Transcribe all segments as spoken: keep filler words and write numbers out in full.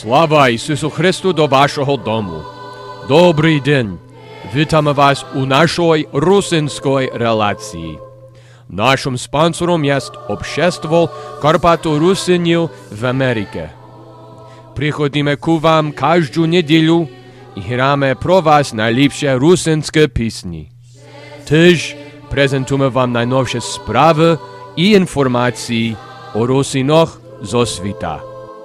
Слава Ісусу Христу до вашого дому. Добрий день. Вітаємо вас у нашій русинській релації. Нашим спонсором є Общество Карпато-Русинів в Америці. Приходимо к вам кожну неділю і граємо про вас найліпші русинські пісні. Теж презентуємо вам найновші справи і інформації о русинах зо світа.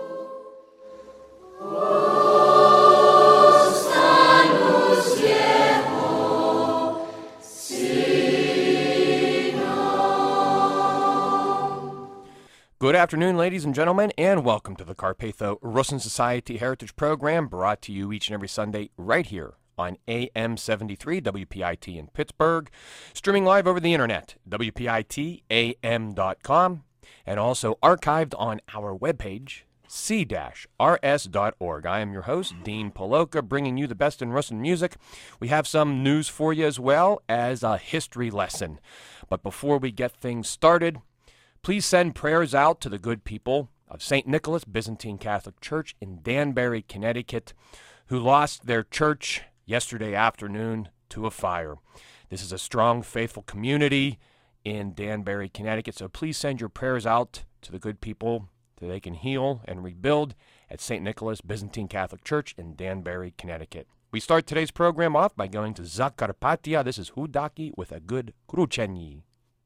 Good afternoon, ladies and gentlemen, and welcome to the Carpatho Rusin Society Heritage Program, brought to you each and every Sunday right here on A M seventy-three W P I T in Pittsburgh, streaming live over the internet, W P I T A M dot com, and also archived on our webpage, c dash r s dot org. I am your host, Dean Poloka, bringing you the best in Rusin music. We have some news for you as well as a history lesson. But before we get things started, please send prayers out to the good people of Saint Nicholas Byzantine Catholic Church in Danbury, Connecticut, who lost their church yesterday afternoon to a fire. This is a strong, faithful community in Danbury, Connecticut, so please send your prayers out to the good people so they can heal and rebuild at Saint Nicholas Byzantine Catholic Church in Danbury, Connecticut. We start today's program off by going to Zakarpattia. This is Hudaki with a good Krucheni.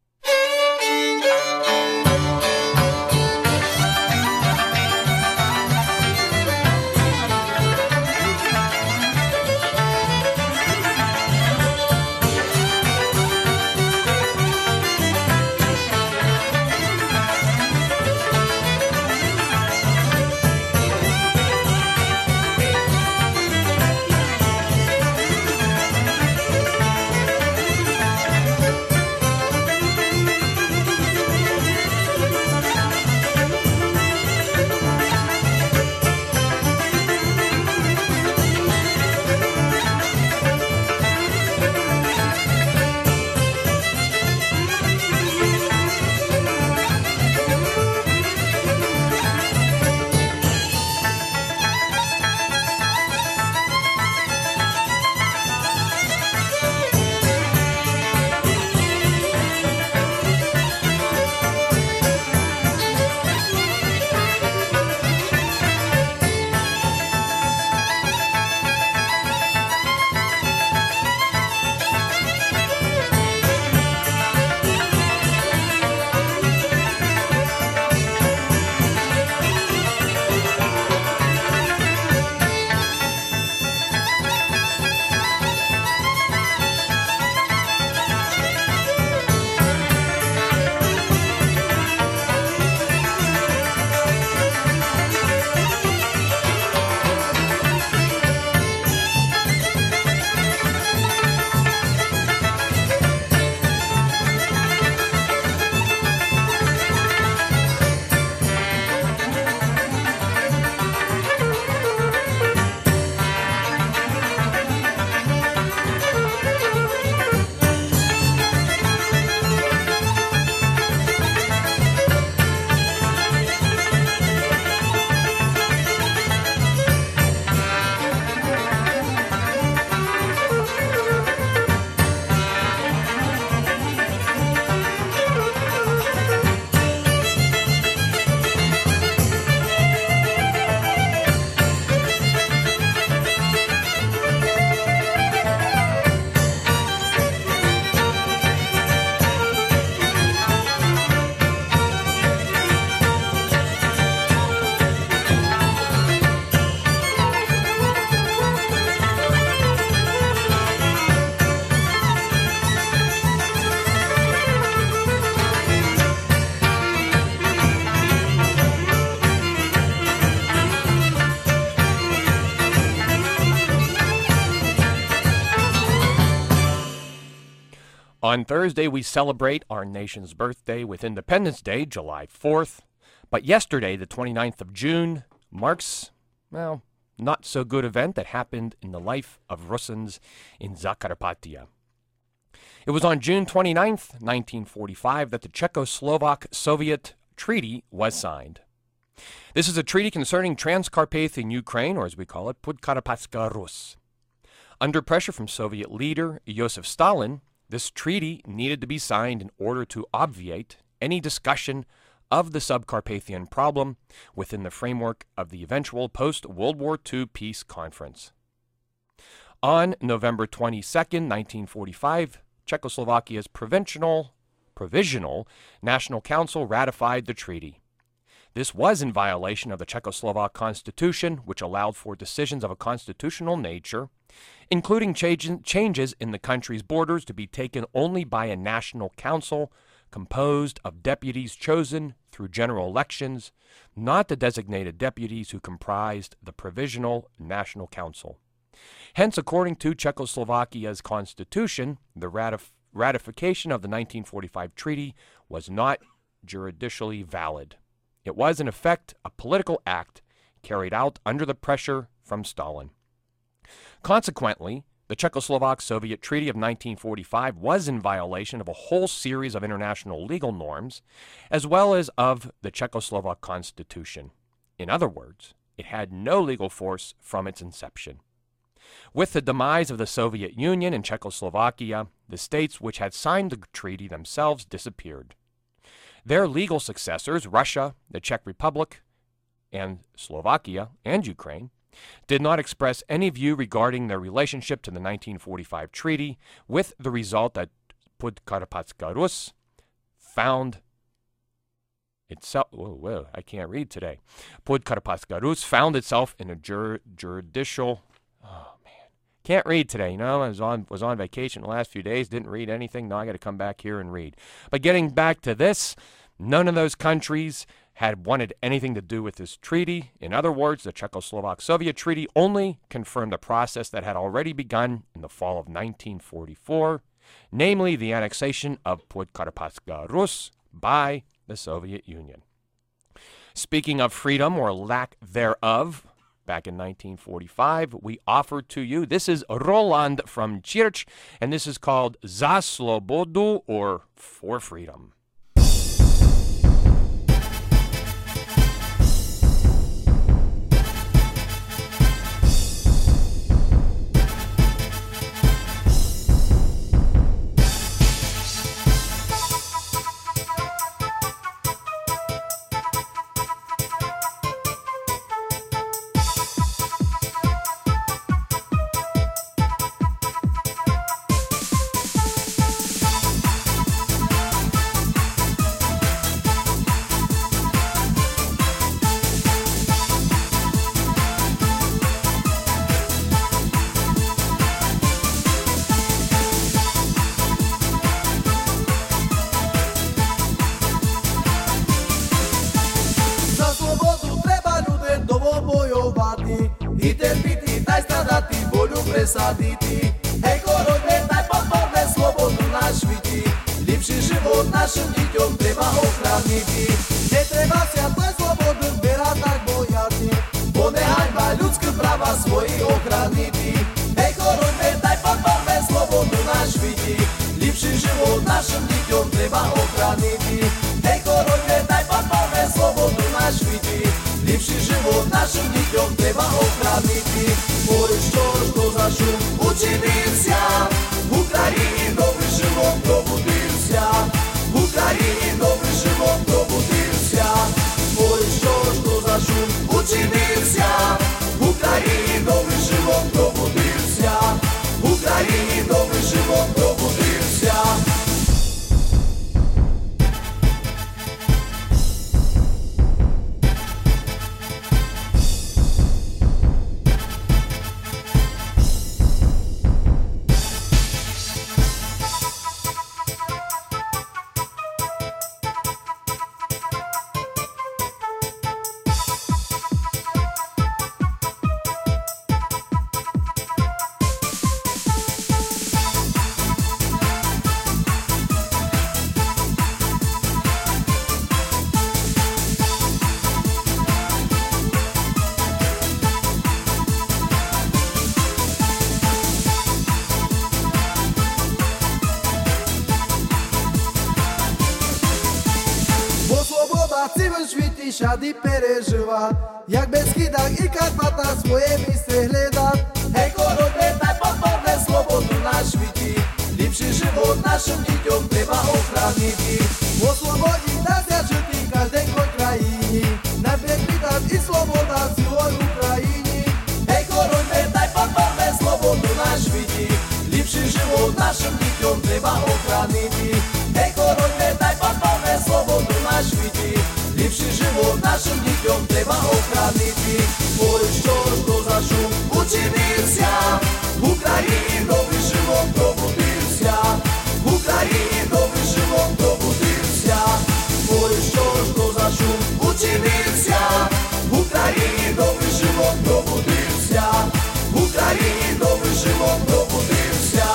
On Thursday, we celebrate our nation's birthday with Independence Day, July fourth. But yesterday, the twenty-ninth of June, marks, well, not so good event that happened in the life of Rusins in Zakarpattia. It was on June twenty-ninth, nineteen forty-five, that the Czechoslovak Soviet Treaty was signed. This is a treaty concerning Transcarpathian Ukraine, or as we call it, Podkarpatska Rus. Under pressure from Soviet leader Joseph Stalin, this treaty needed to be signed in order to obviate any discussion of the Subcarpathian problem within the framework of the eventual post-World War Two peace conference. On November twenty-second, nineteen forty-five, Czechoslovakia's provisional, provisional National Council ratified the treaty. This was in violation of the Czechoslovak Constitution, which allowed for decisions of a constitutional nature, including change, changes in the country's borders, to be taken only by a national council composed of deputies chosen through general elections, not the designated deputies who comprised the Provisional National Council. Hence, according to Czechoslovakia's constitution, the ratif- ratification of the nineteen forty-five treaty was not juridically valid. It was, in effect, a political act carried out under the pressure from Stalin. Consequently, the Czechoslovak-Soviet Treaty of nineteen forty-five was in violation of a whole series of international legal norms, as well as of the Czechoslovak Constitution. In other words, it had no legal force from its inception. With the demise of the Soviet Union and Czechoslovakia, the states which had signed the treaty themselves disappeared. Their legal successors, Russia, the Czech Republic, and Slovakia, and Ukraine, did not express any view regarding their relationship to the nineteen forty-five treaty, with the result that Podkarpatska Rus found itself, whoa, whoa, I can't read today, Podkarpatska Rus found itself in a jur, judicial, oh man, can't read today, you know, I was on, was on vacation the last few days, didn't read anything, now I got to come back here and read. But getting back to this, none of those countries had wanted anything to do with this treaty. In other words, the Czechoslovak-Soviet Treaty only confirmed a process that had already begun in the fall of nineteen forty-four, namely the annexation of Podkarpatska Rus by the Soviet Union. Speaking of freedom or lack thereof, back in nineteen forty-five, we offered to you, this is Roland from Church, and this is called Za Slobodu, or For Freedom. Saditi, hej korone, daj podporne slobodu na šviti. Lepší život našim deťom treba ochrániti. Netreba sa tvoje slobodu zberať tak bojati. Ponehaj ma ľudské práva svoji ochrániti. Hej korone, daj podporne slobodu na šviti. Lepší život našim deťom treba ochrániti. Hej korone, daj podporne slobodu na šviti. Lepší život našim deťom treba ochrániti. Ой, что, что за шум учинился? В Украине новый живот пробудился. В Украине новый живот пробудился. Ой, что, что за шум учинился? В Украине новый живот пробудился. В Украине новый живот пробудился. siadi переживат, jak bez Skidach i Karpatach swoje miejsce hledat. Hej korone, daj podporne slobodu na świecie, lepszy żywot naszym dzieciom trzeba ochranić. Oslobodzić nas ja żyć w każdej krainie, najpierw witam i sloboda całej Ukrainie. Hej korone, daj podporne slobodu na świecie, lepszy żywot naszym dzieciom trzeba ochranić. Hej korone, daj podporne slobodu na świecie, lepszy żywot naszym dzieciom trzeba ochranić. Oj, що ж то за шум учинився, в Україні новий живот пробудився, в Україні новий живот пробудився. Ой, що ж то за шум учинився, в Україні новий живот пробудився, в Україні новий живот пробудився.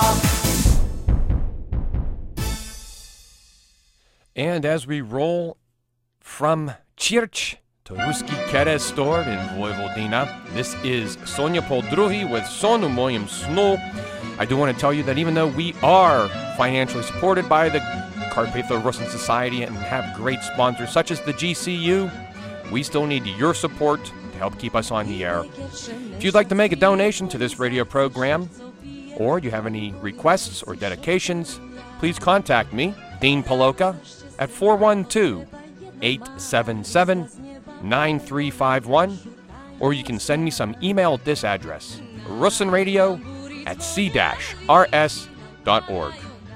And as we roll from church to Ruski Kerestor in Vojvodina, this is Sonia Poldruhi with Sonu Moim Snu. I do want to tell you that even though we are financially supported by the Karpatho Russian Society and have great sponsors such as the G C U, we still need your support to help keep us on the air. If you'd like to make a donation to this radio program, or you have any requests or dedications, please contact me, Dean Paloka, at four one two, eight seven seven, nine three five one, or you can send me some email at this address, russinradio at c dash r s dot org.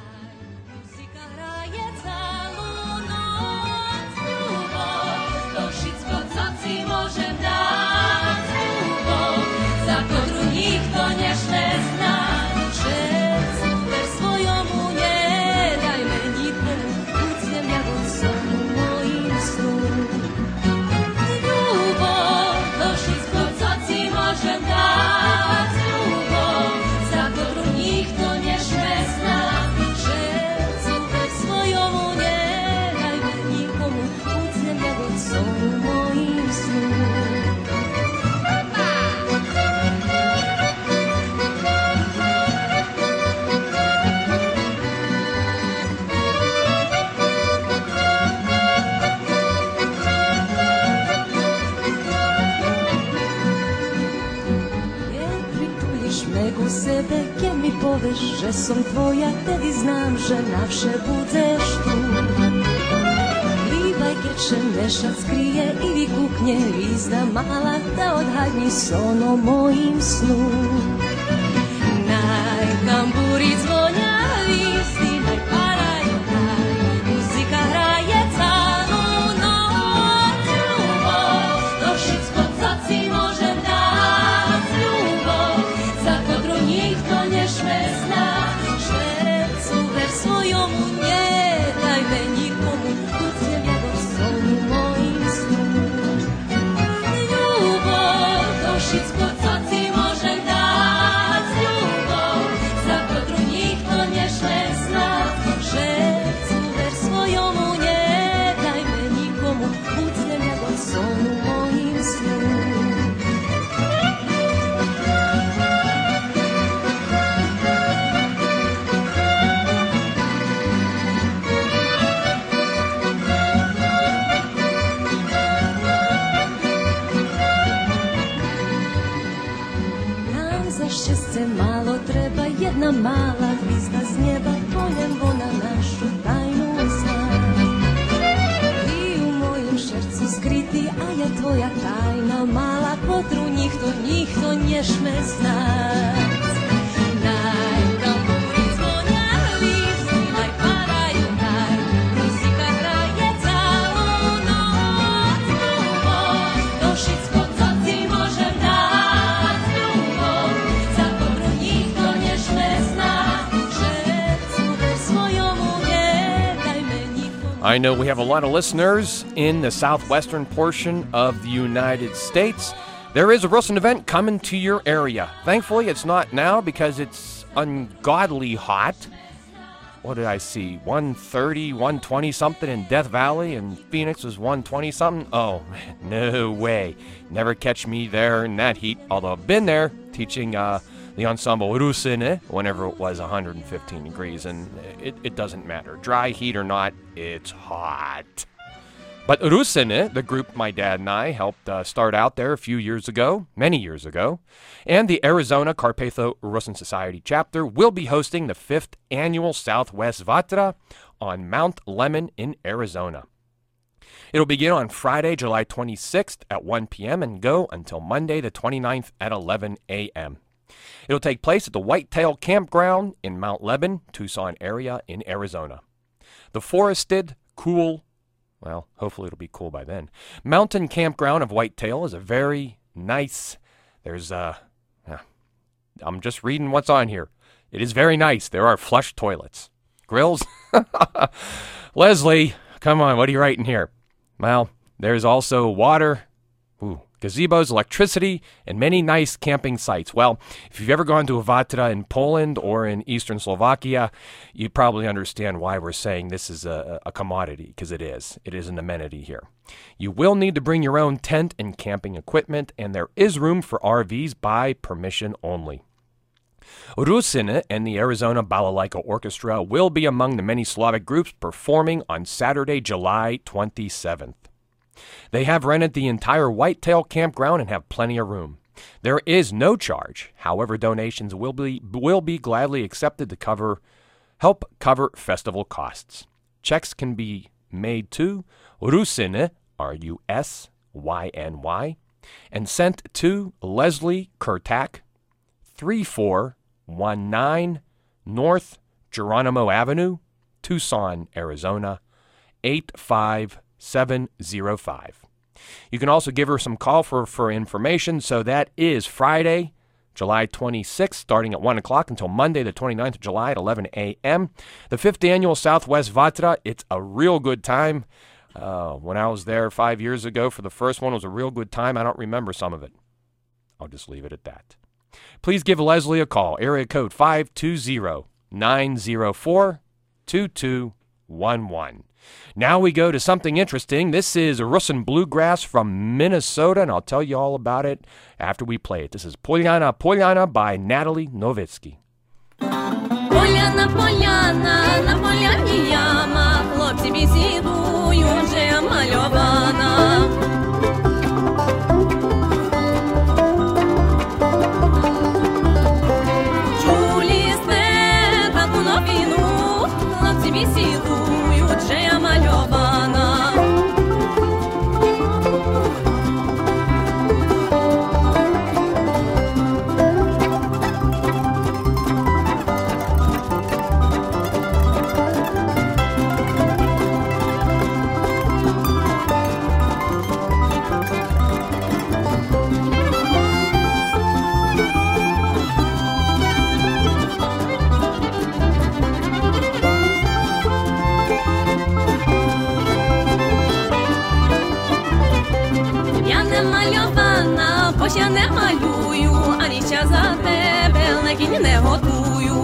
Powiesz, że są twoja, wtedy znam, że na wsze budeš tu. Líbaj, keď šemeša skrije i vykukne hvízda mala, da odhadni sono mojim snu. Naj tamburi zvonia hvízdy, naj parajú naj, muzika hraje celú noc. Ľubov, to všetko, co si môžem dať, ľubov, za ktorú nikto nešme zná. Švercu ver svojomu nedajme nikomu, kucnem jako sonu mojim snu. Ľubov, to všetko, co si môžem dať, ľubov, za ktorú nikto nešme zná. Švercu ver svojomu nedajme nikomu, kucnem jako sonu mojim snu. Šťastie málo treba, jedna malá hvízda z neba, ponem ona našu tajnú znáť. Ty u mojim srdcu skrytý a ja tvoja tajna malá, ktorú nikto, nikto nešme znať. Naj tambúri zvonia hvízdy, naj padajú naj, muzika hraje celú noc. Ľubov, to všetko, co si môžem dať, ľubov, za ktorú nikto nešme znať. Šercu ver svojomu nedajme nikomu. I know we have a lot of listeners in the southwestern portion of the United States. There is a Russian event coming to your area. Thankfully, it's not now because it's ungodly hot. What did I see? one thirty, one twenty something in Death Valley, and Phoenix was one twenty something? Oh, man, no way. Never catch me there in that heat, although I've been there teaching uh, the ensemble Rusine whenever it was one hundred fifteen degrees, and it, it doesn't matter. Dry heat or not, it's hot. But Rusene, the group my dad and I helped uh, start out there a few years ago, many years ago, and the Arizona Carpatho Rusin Society chapter will be hosting the fifth annual Southwest Vatra on Mount Lemmon in Arizona. It'll begin on Friday, July twenty-sixth at one p.m. and go until Monday the twenty-ninth at eleven a.m. It'll take place at the Whitetail Campground in Mount Lemmon, Tucson area in Arizona. The forested, cool, well, hopefully it'll be cool by then, mountain campground of Whitetail is a very nice, there's, uh, uh, I'm just reading what's on here. It is very nice. There are flush toilets. Grills? Leslie, come on, what are you writing here? Well, there's also water, ooh, gazebos, electricity, and many nice camping sites. Well, if you've ever gone to a Vatra in Poland or in eastern Slovakia, you probably understand why we're saying this is a, a commodity, because it is. It is an amenity here. You will need to bring your own tent and camping equipment, and there is room for R Vs by permission only. Rusine and the Arizona Balalaika Orchestra will be among the many Slavic groups performing on Saturday, July twenty-seventh. They have rented the entire Whitetail campground and have plenty of room. There is no charge. However, donations will be will be gladly accepted to cover help cover festival costs. Checks can be made to Rusine, R U S Y N Y, and sent to Leslie Kurtak, three four one nine North Geronimo Avenue, Tucson, Arizona, eight five seven zero five. You can also give her some call for, for information. So that is Friday, July twenty-sixth, starting at one o'clock until Monday, the twenty-ninth of July at eleven a.m. The fifth annual Southwest Vatra. It's a real good time. Uh, when I was there five years ago for the first one, it was a real good time. I don't remember some of it. I'll just leave it at that. Please give Leslie a call. Area code five two zero, nine zero four, two two one one. Now we go to something interesting. This is Russian Bluegrass from Minnesota, and I'll tell you all about it after we play it. This is Polyana Polyana by Natalie Novitsky. Поляна, поляна, на поляні яма, хлопці бесідують, вже мальована. Чулі сте таку новину, хлопці бесідують, вже мальована. Ось я не малюю, ані щас за тебе легінь не готую.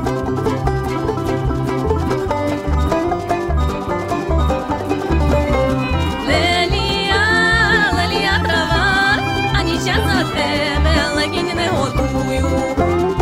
Лелія, лелія трава, ані щас за тебе легінь не готую.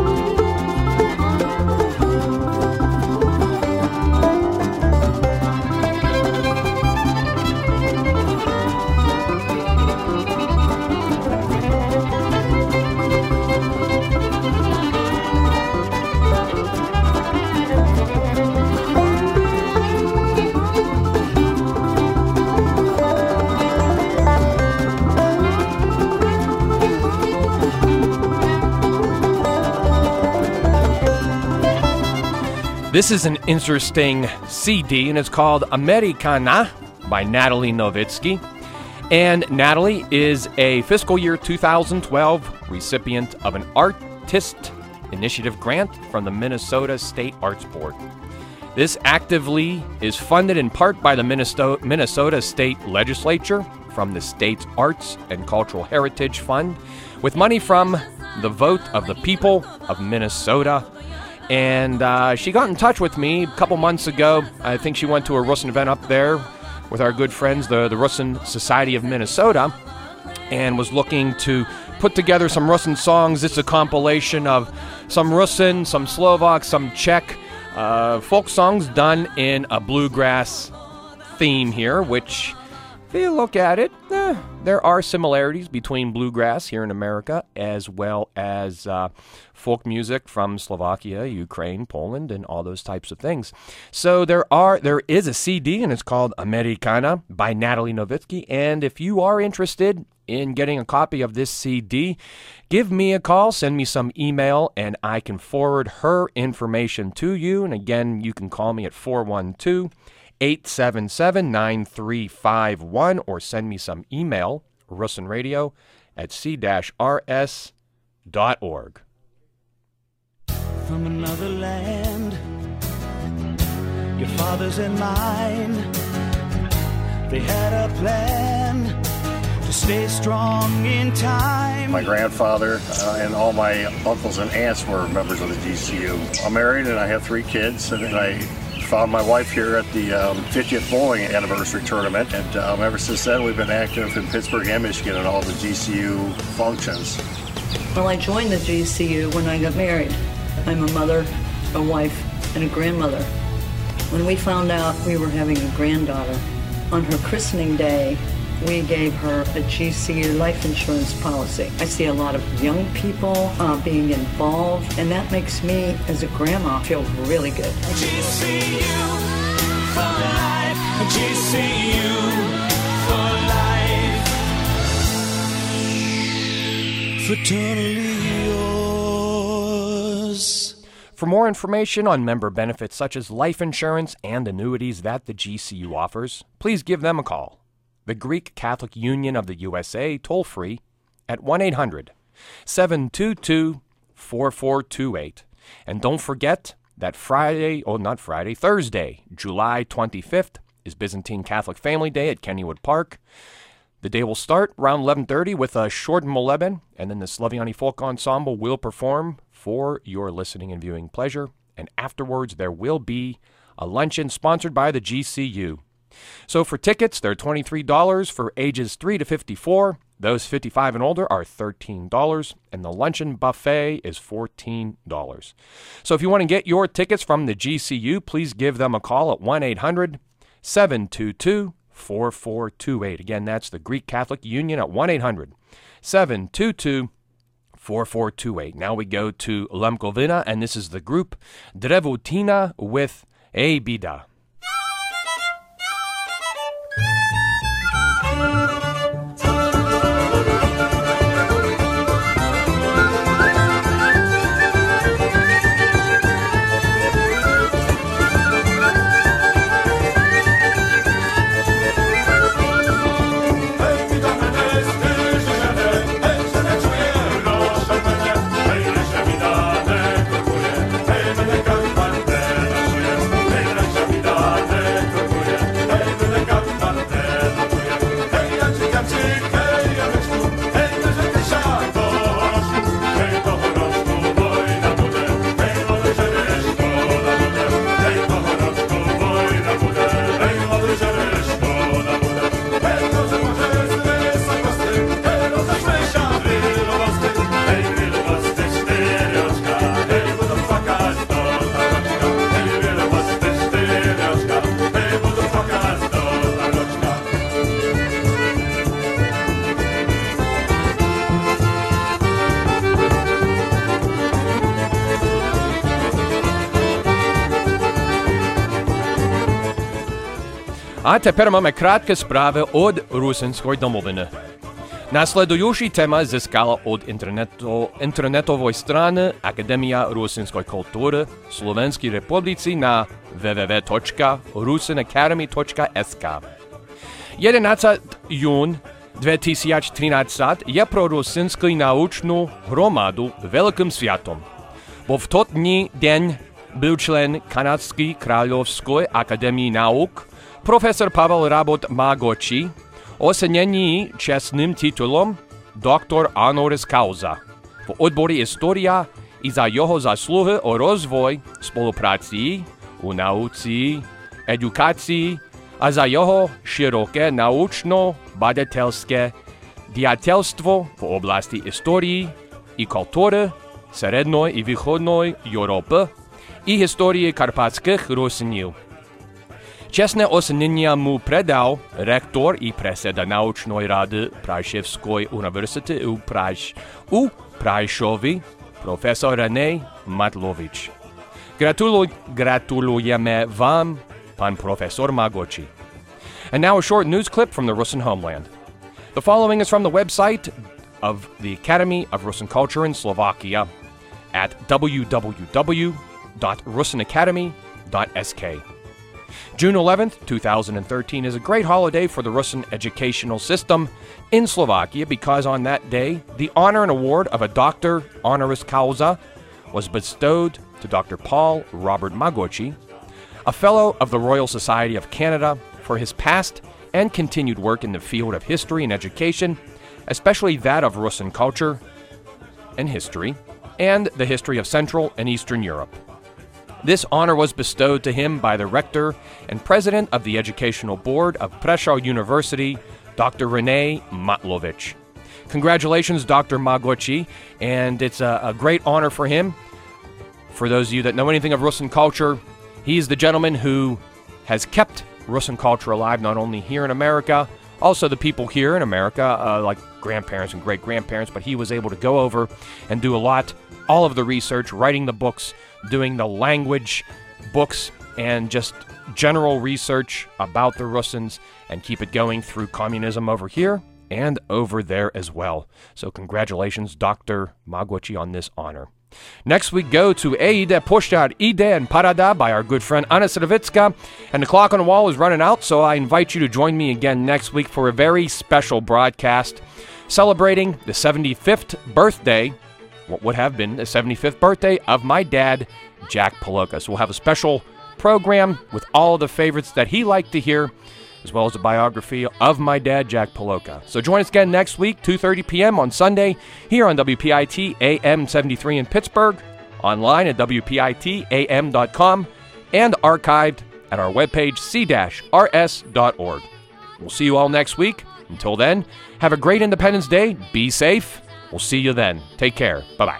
This is an interesting C D, and it's called Americana by Natalie Novitsky. And Natalie is a fiscal year two thousand twelve recipient of an Artist Initiative grant from the Minnesota State Arts Board. This actively is funded in part by the Minnesota State Legislature from the state's Arts and Cultural Heritage Fund, with money from the vote of the people of Minnesota. And uh, she got in touch with me a couple months ago. I think she went to a Russin event up there with our good friends, the, the Russin Society of Minnesota, and was looking to put together some Russin songs. It's a compilation of some Russin, some Slovak, some Czech uh, folk songs done in a bluegrass theme here, which if you look at it, eh, there are similarities between bluegrass here in America as well as uh, folk music from Slovakia, Ukraine, Poland, and all those types of things. So there are there is a C D, and it's called Americana by Natalie Novitsky. And if you are interested in getting a copy of this C D, give me a call, send me some email, and I can forward her information to you. And again, you can call me at four one two, eight seven seven, nine three five one or send me some email, russenradio at c dash r s dot org. From another land, your father's and mine, they had a plan to stay strong in time. My grandfather uh, and all my uncles and aunts were members of the G C U. I'm married and I have three kids, and I found my wife here at the um, fiftieth bowling anniversary tournament, and um, ever since then we've been active in Pittsburgh and Michigan at all the G C U functions. Well, I joined the G C U when I got married. I'm a mother, a wife, and a grandmother. When we found out we were having a granddaughter, on her christening day, we gave her a G C U life insurance policy. I see a lot of young people uh, being involved, and that makes me, as a grandma, feel really good. G C U for life, G C U for life, fraternally yours. For more information on member benefits such as life insurance and annuities that the G C U offers, please give them a call. The Greek Catholic Union of the U S A, toll-free at one eight hundred, seven two two, four four two eight. And don't forget that Friday, or not Friday, Thursday, July twenty-fifth, is Byzantine Catholic Family Day at Kennywood Park. The day will start around eleven thirty with a short moleben, and then the Slaviani Folk Ensemble will perform for your listening and viewing pleasure. And afterwards, there will be a luncheon sponsored by the G C U. So for tickets, they're twenty-three dollars for ages three to fifty-four. Those fifty-five and older are thirteen dollars, and the luncheon buffet is fourteen dollars. So if you want to get your tickets from the G C U, please give them a call at one eight hundred, seven two two, four four two eight. Again, that's the Greek Catholic Union at one eight hundred, seven two two, four four two eight. Now we go to Lemkovina, and this is the group Drevutina with Ej Bida. A тепер mamy kratkie sprawy od Rusinskoj domoviny. Nasledujući tema získala od internetu, internetovoj strany Akademia rusinskoj kultury Slovenskej republici na w w w tečka rusinacademy tečka s k. jedenáctého júna dvetisíctrinásť je pro rusinskú naučnú hromadu veľkým sviatom. Bo v tot dní deň byl člen Kanadskej kráľovskej akadémie nauk profesor Pavel Rabot Magoči oceněný čestným titulom doktor honoris causa v odboru historia i za jeho zasluhy o rozvoj spolupráci u nauci, edukaci a za jeho široké naučno-badatelské diatelstvo v oblasti historii i kultury Střední i východní Evropy i historie karpatských Rusinů. Čestné ocenění mu predal rektor i predseda naučnej rady Prešovskej univerzity u, Praž, u Prešovi, profesor René Matlovič. Gratuluj, gratulujeme vám, pan profesor Magochi. And now a short news clip from the Russian homeland. The following is from the website of the Academy of Russian Culture in Slovakia at w w w dot russian academy dot s k. June eleventh, two thousand thirteen is a great holiday for the Russian educational system in Slovakia because on that day, the honor and award of a doctor honoris causa was bestowed to Doctor Paul Robert Magochi, a fellow of the Royal Society of Canada, for his past and continued work in the field of history and education, especially that of Russian culture and history, and the history of Central and Eastern Europe. This honor was bestowed to him by the rector and president of the Educational Board of Prešov University, Doctor René Matlovič. Congratulations, Doctor Magochi, and it's a, a great honor for him. For those of you that know anything of Russian culture, he's the gentleman who has kept Russian culture alive, not only here in America, also the people here in America, uh, like grandparents and great-grandparents, but he was able to go over and do a lot, all of the research, writing the books, doing the language books, and just general research about the Russians, and keep it going through communism over here and over there as well. So congratulations, Doctor Magochi, on this honor. Next we go to Eide Pushtar Ide and Parada by our good friend Anna Sedovitska, and the clock on the wall is running out, so I invite you to join me again next week for a very special broadcast celebrating the seventy-fifth birthday, what would have been the seventy-fifth birthday of my dad, Jack Paloka. So we'll have a special program with all of the favorites that he liked to hear, as well as a biography of my dad, Jack Paloka. So join us again next week, two thirty p.m. on Sunday, here on W P I T A M seventy-three in Pittsburgh, online at w p i t a m dot com, and archived at our webpage, c dash r s dot org. We'll see you all next week. Until then, have a great Independence Day. Be safe. We'll see you then. Take care. Bye-bye.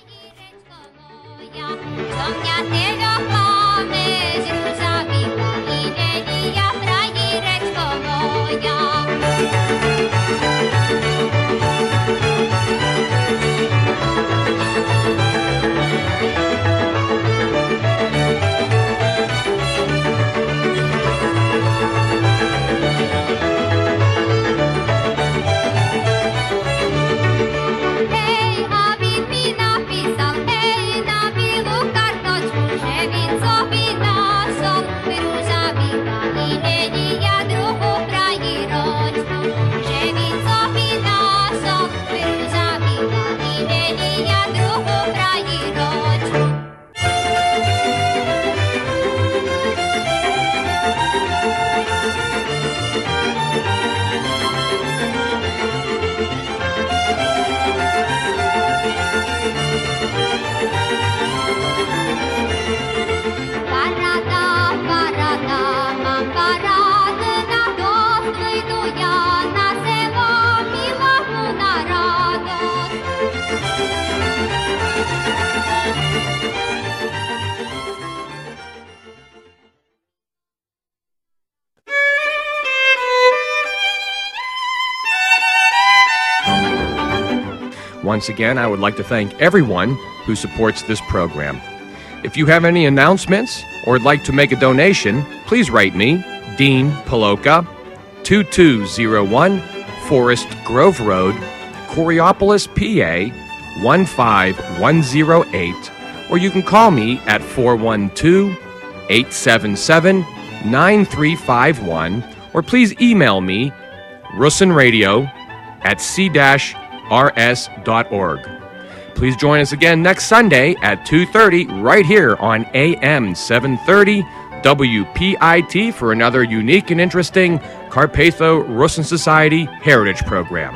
Once again, I would like to thank everyone who supports this program. If you have any announcements or would like to make a donation, please write me, Dean Paloka, two two zero one Forest Grove Road, Coriopolis, P A, one five one zero eight, or you can call me at four one two, eight seven seven, nine three five one, or please email me, russinradio at c dash r s dot org. Please join us again next Sunday at two thirty right here on A M seven thirty W P I T for another unique and interesting Carpatho-Russian Society Heritage Program.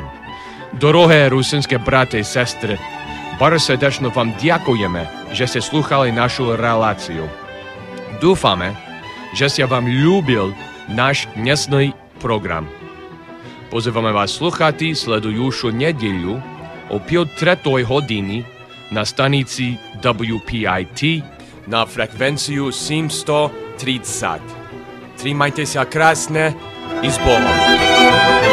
Дороге русинське брати і сестри, bardzo serdecznie wam dziękujemy, że ste słuchali naszą relację. Dúfame, że ste wam lubil nasz dnesny program. Pozývame vás sluchati sledujušu nedeľu o pol tretej hodiny na stanici W P I T na frekvenciu sedemsto tridsať. Trimajte se krasne i s Bogom.